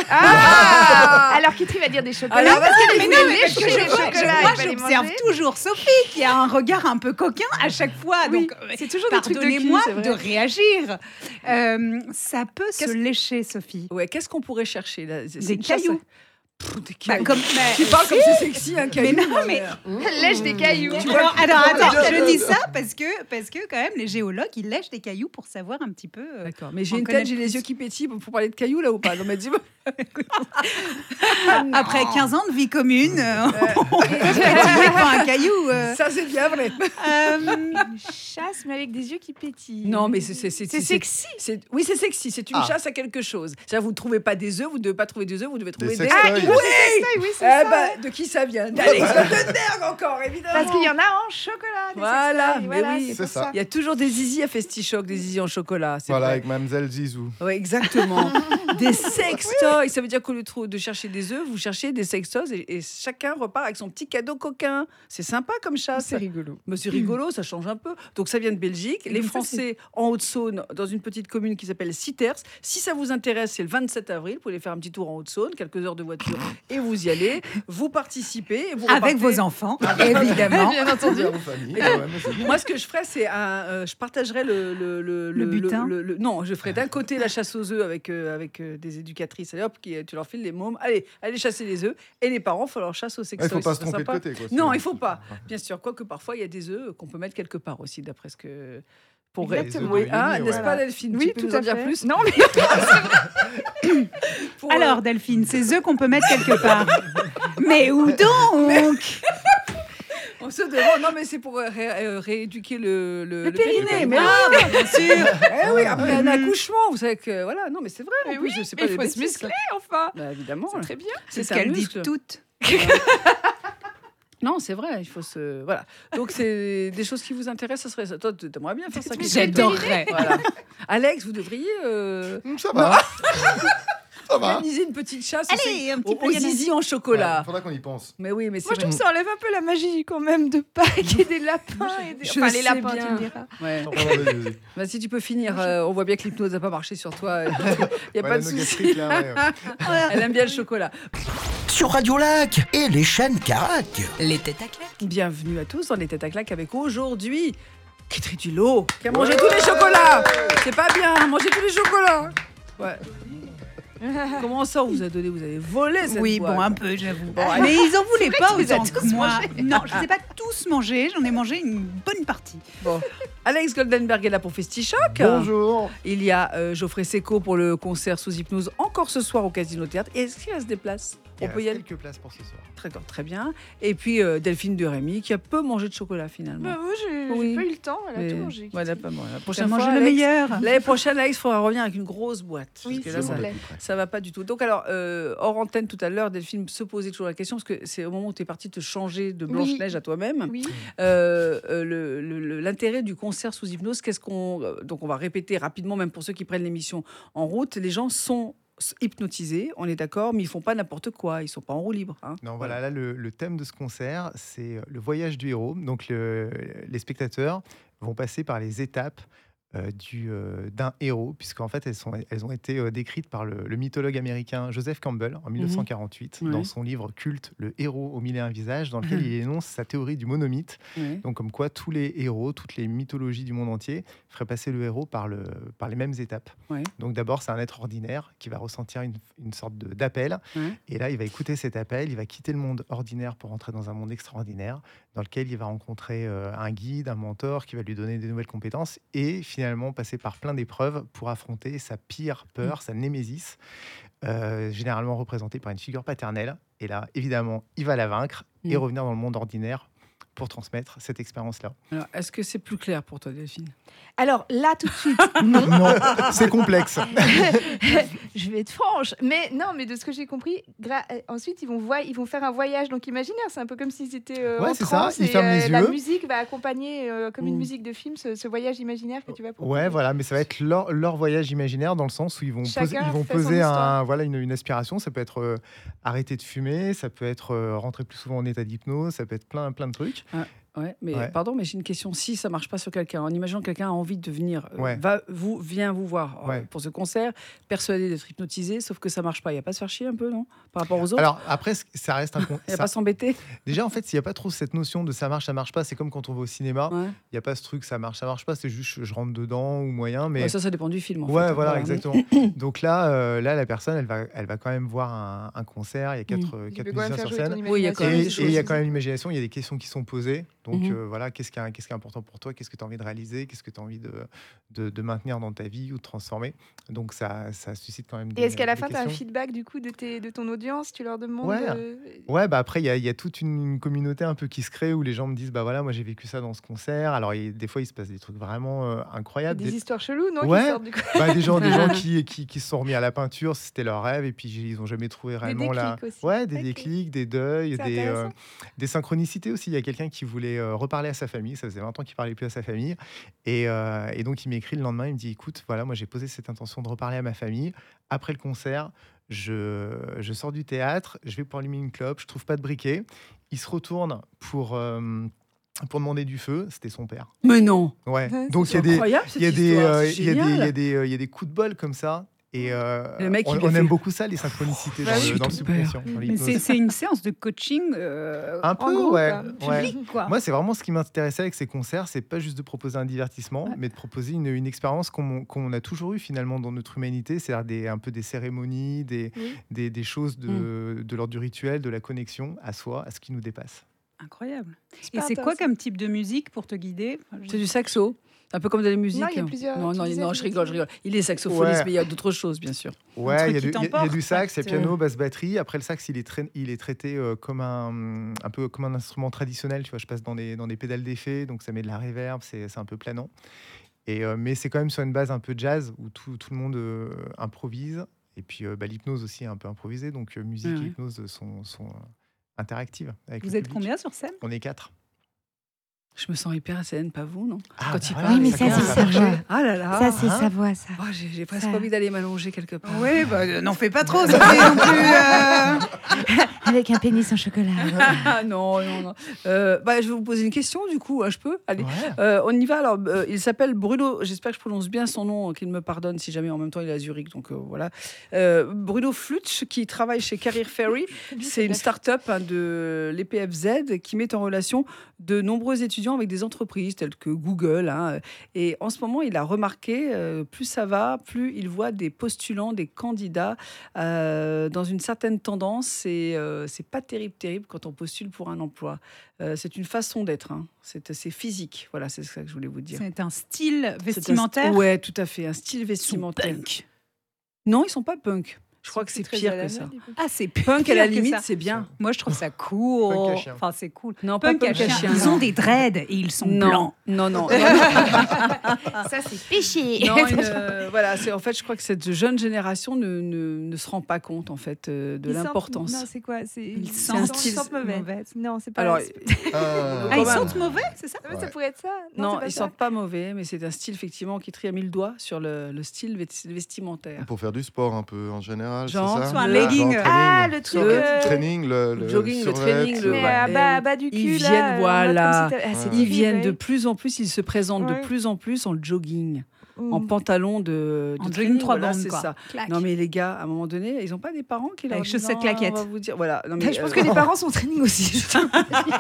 Ah Alors Kitri va dire des chocolats. Alors, parce qu'elle Mais voulait non, mais parce lécher que je les vois- chocolats, je- elle moi, va les j'observe manger. toujours Sophie qui a un regard un peu coquin à chaque fois. Oui, Donc, euh, c'est toujours des trucs de cul, pardonnez-moi c'est vrai. de réagir. Euh, ça peut se Qu'est-ce- lécher, Sophie. Ouais, qu'est-ce qu'on pourrait chercher là C'est- c'est Des une chasse à- cailloux. Pff, des Bah, cailloux. comme, Tu parles comme c'est sexy, un caillou. non, ma mais- mère. Elle lèche des cailloux. Alors, alors, attends, je dis ça parce que, parce que quand même, les géologues, ils lèchent des cailloux pour savoir un petit peu. euh, D'accord, mais j'ai On une connaît tête, j'ai plus. les yeux qui pétillent pour parler de cailloux là ou pas. Non, mais dis-moi. Après quinze ans de vie commune, euh, on peut se fatiguer pour un caillou. euh. Ça, c'est bien vrai. Euh, Une chasse, mais avec des yeux qui pétillent. Non, mais c'est c'est- c'est- C'est c'est- sexy. c'est- Oui, c'est sexy. C'est une Ah. chasse à quelque chose. C'est-à-dire, vous ne trouvez pas des œufs, vous ne devez pas trouver des œufs, vous devez trouver des. sextoys. Ah, il Oui oui, c'est oui, c'est Eh ça. ben, de qui ça vient D'Alex Goldenberg encore, évidemment. Parce qu'il y en a en chocolat. des Voilà, sextoys, mais oui. c'est C'est pour ça. Il y a toujours des zizi à Festichoc, des zizi en chocolat. C'est Voilà, vrai. avec Mademoiselle Zizou. Oui, exactement. Des sextoys. Ça veut dire qu'au lieu de trou- de chercher des œufs, vous cherchez des sextoys et, et chacun repart avec son petit cadeau coquin. C'est sympa comme chasse. C'est rigolo. Mais c'est rigolo, ça change un peu. Donc ça vient de Belgique. Les donc ça, Français en Haute-Saône, dans une petite commune qui s'appelle Citers. Si ça vous intéresse, c'est le vingt-sept avril. Vous pouvez aller faire un petit tour en Haute-Saône, quelques heures de voiture, et vous y allez. Vous participez. Et vous avec repartez. vos enfants, évidemment. Bien entendu. Vos familles, ouais, mais c'est bien. Moi, ce que je ferais, c'est un, euh, je partagerais le le, le, Le butin le- le- non, je ferais d'un côté la chasse aux œufs avec euh, avec euh, des éducatrices. Allez, hop, qui, tu leur files les mômes. Allez, allez chasser les œufs. Et les parents, faut leur chasse aux Il sextoys. ne faut pas Ce se serait tromper de sympa. côté. Quoi, Non, c'est- il faut pas. Bien sûr, quoique parfois il y a des œufs qu'on peut mettre quelque part aussi, d'après ce que. Pour Exactement. Oui, Les œufs de hein, Yoni, n'est-ce ouais. pas, Delphine Oui, Tu peux tout nous en à dire fait. plus Non, mais Pour, euh, Alors, Delphine, ces œufs qu'on peut mettre quelque part. Mais où donc on se demande. Non, mais c'est pour euh, ré- euh, rééduquer le, le, Le périnée, Mais Ah, bah, bien sûr. eh oui, après un accouchement, vous savez que voilà. Non, mais c'est vrai. En Mais plus, oui, c'est mais pas il des faut se bêtises, muscler, ça. enfin. Bah, évidemment. C'est très bien. C'est ce un qu'elles muscle. disent toutes. Non, c'est vrai, il faut se. Voilà. Donc, c'est des choses qui vous intéressent, ça serait. Toi, t'aimerais bien faire ça. Christine. J'adorerais. Voilà. Alex, vous devriez euh, Hum, Ça va. Ça va. organiser une petite chasse Allez, un petit au, peu au Yannis. zizi en Il chocolat. faudra qu'on y pense. Mais oui, mais c'est Moi, je vrai. trouve que ça enlève un peu la magie quand même de Pâques et des lapins. Et des... Je Enfin, sais les lapins, bien. tu me diras. Ouais. Sans vraiment des- des- Bah, si tu peux finir, euh, on voit bien que l'hypnose n'a pas marché sur toi. Il n'y a Ouais, pas la de souci. gastrique, là, ouais, ouais. Elle aime bien le chocolat. Sur Radio Lac et les chaînes Carac. Les têtes à claque. Bienvenue à tous dans les têtes à claques avec aujourd'hui Kitri du lot qui a mangé tous les chocolats. C'est pas bien, manger tous les chocolats. Ouais. Comment ça on vous a donné? Vous avez volé cette Oui, boîte. bon, un peu, j'avoue. Bon, allez. Mais ils en voulaient vrai pas que tu les as autant que tous moi. mangés. Non, je ne les ai pas tous mangés, j'en ai mangé une bonne partie. Bon. Alex Goldenberg est là pour Festichoc. Bonjour. Il y a euh, Geoffrey Seco pour le concert sous hypnose encore ce soir au Casino Théâtre. Et est-ce qu'il reste des places? On Il peut y reste aller. quelques places pour ce soir. Très, très bien. Et puis euh, Delphine de Rémy qui a peu mangé de chocolat finalement. Bah, moi, j'ai Oui. j'ai pas eu le temps, elle a Mais- tout mangé. Ouais, elle a Kitty. pas mangé. La J'ai prochaine mangé fois, le Alex- meilleur. L'année prochaine, Alex, il faudra revenir avec une grosse boîte. Oui, parce que s'il là, vous ça, plaît. ça va pas du tout. Donc, alors, euh, hors antenne tout à l'heure, Delphine se posait toujours la question, parce que c'est au moment où tu es partie te changer de Blanche-Neige à toi-même. Oui. Euh, euh, le- le- le- l'intérêt du concert sous hypnose, qu'est-ce qu'on. euh, Donc, on va répéter rapidement, même pour ceux qui prennent l'émission en route. Les gens sont hypnotisés, on est d'accord, mais ils font pas n'importe quoi. Ils sont pas en roue libre. hein. Non, voilà, là, le, le thème de ce concert, c'est le voyage du héros. Donc, le- les spectateurs vont passer par les étapes euh, du, euh, d'un héros, puisqu'en fait, elles, sont, elles ont été euh, décrites par le, le mythologue américain Joseph Campbell en mille neuf cent quarante-huit, Ouais. dans son livre culte Le héros aux mille et un visages, dans lequel Mhm. il énonce sa théorie du monomythe. Ouais. Donc, comme quoi tous les héros, toutes les mythologies du monde entier feraient passer le héros par, le, par les mêmes étapes. Ouais. Donc, d'abord, c'est un être ordinaire qui va ressentir une, une sorte de- d'appel. Ouais. Et là, il va écouter cet appel, il va quitter le monde ordinaire pour entrer dans un monde extraordinaire, dans lequel il va rencontrer euh, un guide, un mentor qui va lui donner des nouvelles compétences et finalement passer par plein d'épreuves pour affronter sa pire peur, sa némésis, euh, généralement représentée par une figure paternelle. Et là, évidemment, il va la vaincre et Mm. revenir dans le monde ordinaire pour transmettre cette expérience-là. Alors, est-ce que c'est plus clair pour toi, Delphine? Alors là, tout de suite, non. Non, c'est complexe. Je vais être franche. Mais non, mais de ce que j'ai compris, gra- euh, ensuite, ils vont, voi- ils vont faire un voyage donc imaginaire. C'est un peu comme s'ils étaient euh, Ouais, en c'est ça, transe. ils et, ferment les La yeux. musique va accompagner, euh, comme une Mm. musique de film, ce, ce voyage imaginaire que tu vas proposer. Ouais, voilà, mais ça va être leur, leur voyage imaginaire dans le sens où ils vont poser, Chacun ils vont fait son poser histoire. un, voilà, une, une aspiration. Ça peut être euh, arrêter de fumer, ça peut être euh, rentrer plus souvent en état d'hypnose, ça peut être plein, plein de trucs. Ouais, mais Ouais. pardon, mais j'ai une question. Si ça marche pas sur quelqu'un, en imaginant que quelqu'un a envie de venir, euh, Ouais. va, vous, vient vous voir euh, Ouais. pour ce concert, persuadé d'être hypnotisé, sauf que ça marche pas. Il y a pas à se faire chier un peu, non? Par rapport aux autres? Alors après, c- ça reste un. con- Il y a ça- pas à s'embêter? Déjà, en fait, s'il n'y a pas trop cette notion de ça marche, ça marche pas, c'est comme quand on va au cinéma. Il Ouais. n'y a pas ce truc ça marche, ça marche pas. C'est juste je rentre dedans ou moyen, mais. Ouais, ça, ça dépend du film. En Ouais, fait. voilà, exactement. Donc là, euh, là, la personne, elle va, elle va quand même voir un, un concert. Il y a quatre, euh, Tu quatre peux quand même musiciens faire sur jouer ton scène. Oui, il y a imagination. quand même Et des et choses. il y a quand même l'imagination, il y a des questions qui sont posées. Donc Mhm. euh, voilà, qu'est-ce qui, est- qu'est-ce qui est important pour toi? Qu'est-ce que tu as envie de réaliser? Qu'est-ce que tu as envie de, de, de maintenir dans ta vie ou de transformer? Donc ça, ça suscite quand même des Et est-ce qu'à la des fin, tu as un questions. feedback du coup de, tes, de ton audience? Tu leur demandes. Ouais. euh, Ouais, bah après, il y, a- il y a toute une communauté un peu qui se crée où les gens me disent, bah voilà, moi j'ai vécu ça dans ce concert. Alors il- des fois, il se passe des trucs vraiment euh, incroyables. Des Des, histoires cheloues, non, Ouais. qui sortent du coup. bah, des gens, des gens qui, qui, qui se sont remis à la peinture, c'était leur rêve, et puis ils n'ont jamais trouvé réellement la. déclics aussi. Ouais, des Ok. déclics, des deuils, C'est des, euh, intéressant. des synchronicités aussi. Il y a quelqu'un qui voulait euh, reparler à sa famille. Ça faisait vingt ans qu'il parlait plus à sa famille. Et, euh, et donc, il m'écrit le lendemain. Il me dit, écoute, voilà, moi, j'ai posé cette intention de reparler à ma famille. Après le concert, je, je sors du théâtre, je vais pour allumer une clope, je trouve pas de briquet. Il se retourne pour, euh, pour demander du feu. C'était son père. Mais non! Ouais. C'est Donc, il y C'est a des, incroyable, cette il y a des, histoire. euh, C'est il y a des, il y a génial. des, euh, il y a des coups de bol comme ça. Et euh, Le mec, il on, lui a on fait- aime beaucoup ça, les synchronicités Bah dans, oui, le, dans le ton père. subconscient. dans Mais l'hypnose. c'est c'est une séance de coaching euh, Un en peu, groupe, ouais, euh, ouais. public, quoi. Moi, c'est vraiment ce qui m'intéressait avec ces concerts, c'est pas juste de proposer un divertissement, Ouais. mais de proposer une, une expérience qu'on qu'on a toujours eu finalement dans notre humanité, c'est-à-dire des, un peu des cérémonies, des, Oui. des, des choses de, de l'ordre du rituel, de la connexion à soi, à ce qui nous dépasse. Incroyable. Et Super c'est quoi intéressant. comme type de musique pour te guider? C'est du saxo. Un peu comme dans les musiques. Non, il y a plusieurs- Non, tu non, disais non, je plusieurs rigole, je rigole. Il est saxophoniste, Ouais. mais il y a d'autres choses, bien sûr. Ouais, truc il y, a qui du- il y a- il y a t'emporte, du sax, il y a quoi. piano, basse, batterie. Après, le sax, il est, trai- il est traité euh, comme un, un peu comme un instrument traditionnel. Tu vois, je passe dans des, dans des pédales d'effet, donc ça met de la reverb, c'est c'est un peu planant. Et, euh, mais c'est quand même sur une base un peu jazz où tout, tout le monde euh, improvise. Et puis euh, bah, l'hypnose aussi est un peu improvisée, donc euh, musique Ouais, et ouais. hypnose sont, sont euh, interactives. Avec Vous le êtes public. combien sur scène? On est quatre. Je me sens hyper zen, pas vous, non? Ah, Quand bah il voilà, parle, Oui, mais ça ça, commence c'est à sa marcher. voix. Ah là là! Ça, c'est hein sa voix, ça. Oh, j'ai j'ai presque Ça. envie d'aller m'allonger quelque part. Oui, bah, euh, n'en fais pas trop, ça fait non plus. euh, Avec un pénis en chocolat. Ah non, non, non. Euh, bah, je vais vous poser une question, du coup. hein, je peux? Allez. Ouais. Euh, on y va. Alors, euh, il s'appelle Bruno. J'espère que je prononce bien son nom, qu'il me pardonne si jamais en même temps il est à Zurich. Donc euh, voilà. Euh, Bruno Flutsch, qui travaille chez Career Ferry. C'est une start-up hein, de l'E P F Z qui met en relation de nombreux étudiants avec des entreprises telles que Google. hein. Et en ce moment, il a remarqué, euh, plus ça va, plus il voit des postulants, des candidats euh, dans une certaine tendance. Et euh, c'est pas terrible, terrible quand on postule pour un emploi. Euh, c'est une façon d'être. hein. C'est c'est physique. Voilà, c'est ça que je voulais vous dire. C'est un style C'est un vestimentaire. st- Ouais, tout à fait. Un style vestimentaire. Non, ils sont pas punk. Je crois que c'est très pire à la que ça. mode, du coup. Ah, c'est Punk, à la pire que limite, ça. c'est bien. Moi, je trouve ça cool. Punk à chien. Enfin, c'est cool. Non, pas Punk à punk à chien. chien. Ils ont des dreads et ils sont Non, blancs. non, non. non. Ça, c'est péché. Non, une, euh, voilà, c'est en fait, je crois que cette jeune génération ne, ne, ne se rend pas compte en fait euh, de Ils sentent- l'importance. Non, c'est quoi C'est Ils ils sentent- sentent- ils sentent mauvais. mauvais. Non, c'est pas. Alors, c'est- Ah. Ah, ils Quand même. sentent mauvais, c'est ça Ouais, Ça Ouais. pourrait être ça. non, c'est pas ils ça. sentent pas mauvais, mais c'est un style effectivement qui trie à mille doigts sur le, le style vesti- vestimentaire. Pour faire du sport un peu en général, Genre, c'est ça soit un Genre legging. training. Ah, le truc. Le euh, Training, le, le jogging, le survêt, training, le- Mais ouais. à bas, Et à bas du cul, ils là, viennent, euh, en mode voilà. comme si t'avais- ah, c'est Ils Ils terrible, viennent de ouais. plus en plus, ils se présentent Ouais. de plus en plus en jogging, en Mm. pantalon de, de En jogging training, trois voilà, bandes, c'est quoi. ça. Clac. Non mais les gars, à un moment donné, ils n'ont pas des parents qui leur Avec disent chaussettes non, claquettes. on va vous dire, voilà. Non, mais, Je pense euh, que les parents sont training aussi. je trouve.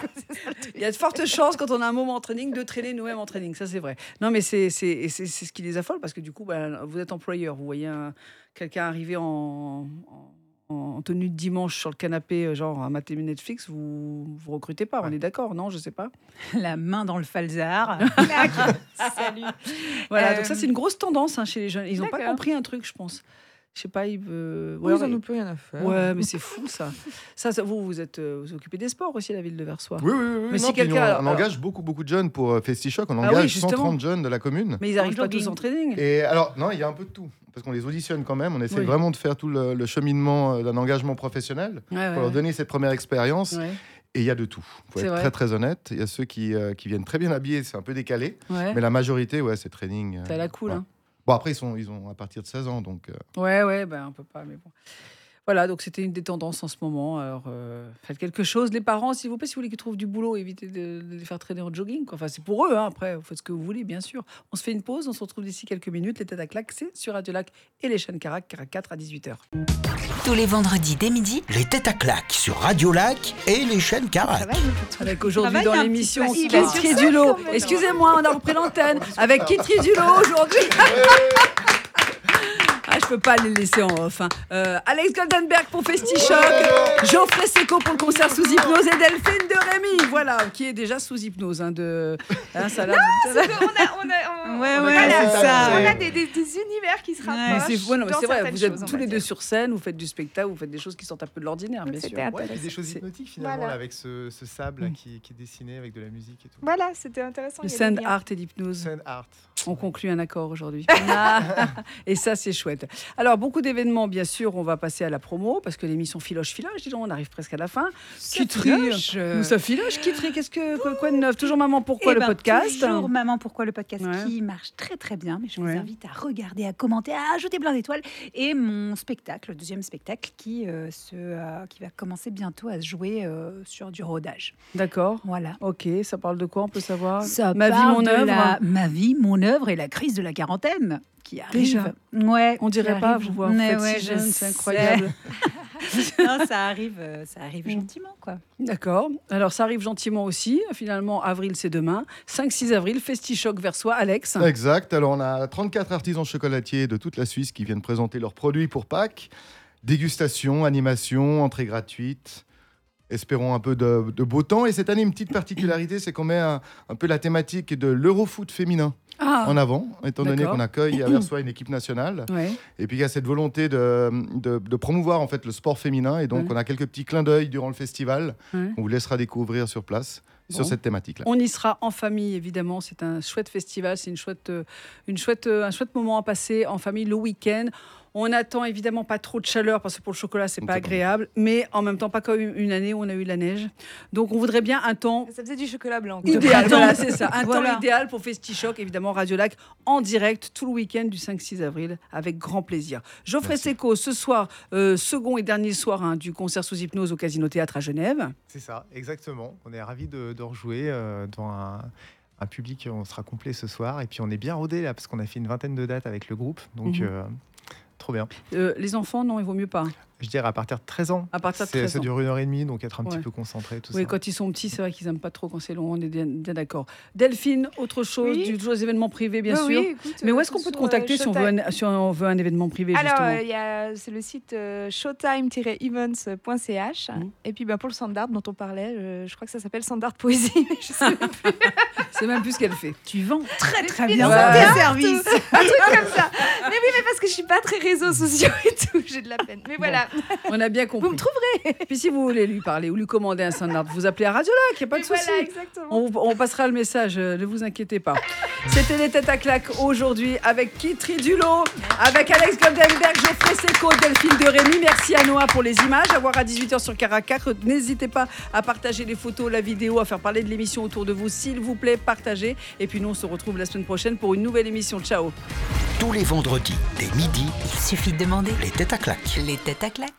il y a de fortes chances quand on a un moment en training de traîner nous-mêmes en training, ça c'est vrai. Non mais c'est c'est et c'est c'est ce qui les affole parce que du coup, ben, vous êtes employeur, vous voyez un- quelqu'un arriver en, en, en tenue de dimanche sur le canapé, euh, genre à mater Netflix, vous vous recrutez pas, on est d'accord, non, je sais pas. La main dans le falzar. Salut. Voilà, Euh, donc ça c'est une grosse tendance hein, chez les jeunes. Ils n'ont pas D'accord. compris un truc, je pense. Je sais pas, ils. euh, ou Oui, ils alors- en ont plus rien à faire. Ouais, mais c'est fou ça. Ça, ça vous, vous êtes, euh, vous vous occupez des sports aussi, la ville de Versoix. Oui, oui, oui. Mais non, si puis nous, quelqu'un- on, on alors- engage beaucoup, beaucoup de jeunes pour euh, FestiChoc. On Ah engage oui, justement. cent trente jeunes de la commune. Mais ils n'arrivent En pas tous jogging. en training. Et alors, non, il y a un peu de tout. Parce qu'on les auditionne quand même. On essaie Oui. vraiment de faire tout le, le cheminement euh, d'un engagement professionnel Ouais, ouais, pour leur ouais. donner cette première expérience. Ouais, Et il y a de tout. Il faut C'est être vrai. très, très honnête. Il y a ceux qui, euh, qui viennent très bien habillés, c'est un peu décalé. ouais. Mais la majorité, ouais, c'est training. euh, T'as la cool. ouais. Hein. Bon, après, ils, sont, ils ont à partir de seize ans. Donc, euh, Ouais, ouais, ben on peut pas, mais bon. Voilà, donc c'était une des tendances en ce moment. Alors, euh, faites quelque chose, les parents, s'il vous plaît, si vous voulez qu'ils trouvent du boulot, évitez de, de les faire traîner en jogging. quoi. Enfin, c'est pour eux, hein, après, vous faites ce que vous voulez, bien sûr. On se fait une pause, on se retrouve d'ici quelques minutes. Les têtes à claque, c'est sur Radio Lac et les chaînes Carac, Carac quatre à dix-huit heures. Tous les vendredis dès midi, les têtes à claque sur Radio Lac et les chaînes Carac. Avec aujourd'hui travaille dans un l'émission petit peu. Il est Kitri sur scène, Dulot. quand même. Excusez-moi, on a repris l'antenne avec Kitri Dulot aujourd'hui. Ah, je peux pas les laisser en off. hein. Euh, Alex Goldenberg pour FestiChoc, Geoffrey Seco pour le concert sous hypnose et Delphine de Rémy, voilà, qui est déjà sous hypnose. Hein, de... hein, ça a l'air- on a, on a, on, Ouais, on ouais, a, c'est ça. on a des, des, des univers qui se Ouais. Mais rapprochent. c'est ouais, non, mais dans c'est vrai, certaines vous êtes choses, on tous va les deux dire. sur scène, vous faites du spectacle, vous faites des choses qui sortent un peu de l'ordinaire, bien C'était sûr. intéressant. Ouais, puis des choses C'est- hypnotiques finalement, Voilà. là, avec ce, ce sable là, qui, qui est dessiné avec de la musique et tout. Voilà, c'était intéressant. Le il y a des sand liens. art et l'hypnose. Sun art. On conclut un accord aujourd'hui. Ah, et ça, c'est chouette. Alors, beaucoup d'événements, bien sûr. On va passer à la promo parce que l'émission filoche, filoche. Dis donc, on arrive presque à la fin. Kitri, filoche, euh. nous, ça filoche. Kitri, qu'est-ce que quoi, quoi de neuf? Toujours maman, pourquoi Eh le ben, podcast? Toujours Maman, pourquoi le podcast Ouais. qui marche très très bien. Mais je vous Ouais. invite à regarder, à commenter, à ajouter plein d'étoiles. Et mon spectacle, le deuxième spectacle qui, euh, se, euh, qui va commencer bientôt à se jouer euh, sur du rodage. D'accord. Voilà. Ok, ça parle de quoi? On peut savoir. Ça Ma vie, parle mon de œuvre. la- Ma vie, mon œuvre et la crise de la quarantaine qui arrive. Déjà. Ouais, On qui dirait pas, arrive. vous voir, vous Mais faites ouais, si je jeune, c'est sais. incroyable. Non, ça arrive, euh, ça arrive Mm. gentiment, quoi. D'accord. Alors, ça arrive gentiment aussi. Finalement, avril, c'est demain. cinq six avril, FestiChoc Versoix. Alex. Exact. Alors, on a trente-quatre artisans chocolatiers de toute la Suisse qui viennent présenter leurs produits pour Pâques. Dégustation, animation, entrée gratuite. Espérons un peu de, de beau temps. Et cette année, une petite particularité, c'est qu'on met un, un peu la thématique de l'Eurofoot féminin Ah, en avant, étant donné d'accord. qu'on accueille à Versoix une équipe nationale. ouais. Et puis, il y a cette volonté de, de- de promouvoir en fait, le sport féminin. Et donc, Ouais. on a quelques petits clins d'œil durant le festival Ouais. qu'on vous laissera découvrir sur place sur Bon. cette thématique-là. On y sera en famille, évidemment. C'est un chouette festival, c'est une chouette, euh, une chouette, euh, un chouette moment à passer en famille le week-end. On attend évidemment pas trop de chaleur parce que pour le chocolat, c'est On pas s'attend. agréable, mais en même temps pas comme une année où on a eu la neige. Donc on voudrait bien un temps Ça faisait du chocolat blanc. idéal. printemps. Voilà, c'est ça. Un Voilà. temps idéal pour FestiChoc, évidemment Radio Lac en direct tout le week-end du cinq six avril avec grand plaisir. Geoffrey Merci. Seco ce soir, euh, second et dernier soir hein, du concert sous hypnose au Casino Théâtre à Genève. C'est ça, exactement. On est ravis de, de rejouer euh, devant un, un public. On sera complet ce soir. Et puis, on est bien rodé là, parce qu'on a fait une vingtaine de dates avec le groupe. Donc, Mhm. euh, trop bien. Euh, les enfants, non, il vaut mieux pas. Je dirais à partir de treize ans. À partir de C'est- treize Ça ans. dure une heure et demie, donc être un petit Ouais. peu concentré, tout Oui, ça. quand ils sont petits, c'est vrai qu'ils n'aiment pas trop quand c'est long, on est bien, bien d'accord. Delphine, autre chose, Oui. du toujours des événements privés, bien Bah sûr. oui, écoute, Mais où euh, est-ce qu'on peut te sur, contacter euh, si on, veut Showtime. un, si on veut un événement privé, Alors, justement euh, il y a- c'est le site euh, showtime-events point c h. Mhm. Et puis, ben, pour le Sandart dont on parlait, euh, je crois que ça s'appelle Sandart Poésie. mais je sais même plus. C'est même plus ce qu'elle fait. Tu vends très très Des bien films tes de services. Un truc comme ça. Mais oui, mais parce que je suis pas très réseaux sociaux et tout, j'ai de la peine. Mais voilà, On a bien compris. vous me trouverez. Puis si vous voulez lui parler ou lui commander un standard, vous appelez à Radiolac, il n'y a pas Mais de souci. voilà, exactement. On, vous- on passera le message, euh, ne vous inquiétez pas. C'était les têtes à claques aujourd'hui avec Kitri Dulot, avec Alex Goldenberg, Geoffrey Seco, Delphine de Rémy. Merci à Noah pour les images. À voir à dix-huit heures sur Carac quatre. N'hésitez pas à partager les photos, la vidéo, à faire parler de l'émission autour de vous, s'il vous plaît, partagez. Et puis nous, on se retrouve la semaine prochaine pour une nouvelle émission. Ciao. Tous les vendredis, dès midi, Il suffit de demander. les têtes à claques. Les têtes à claques.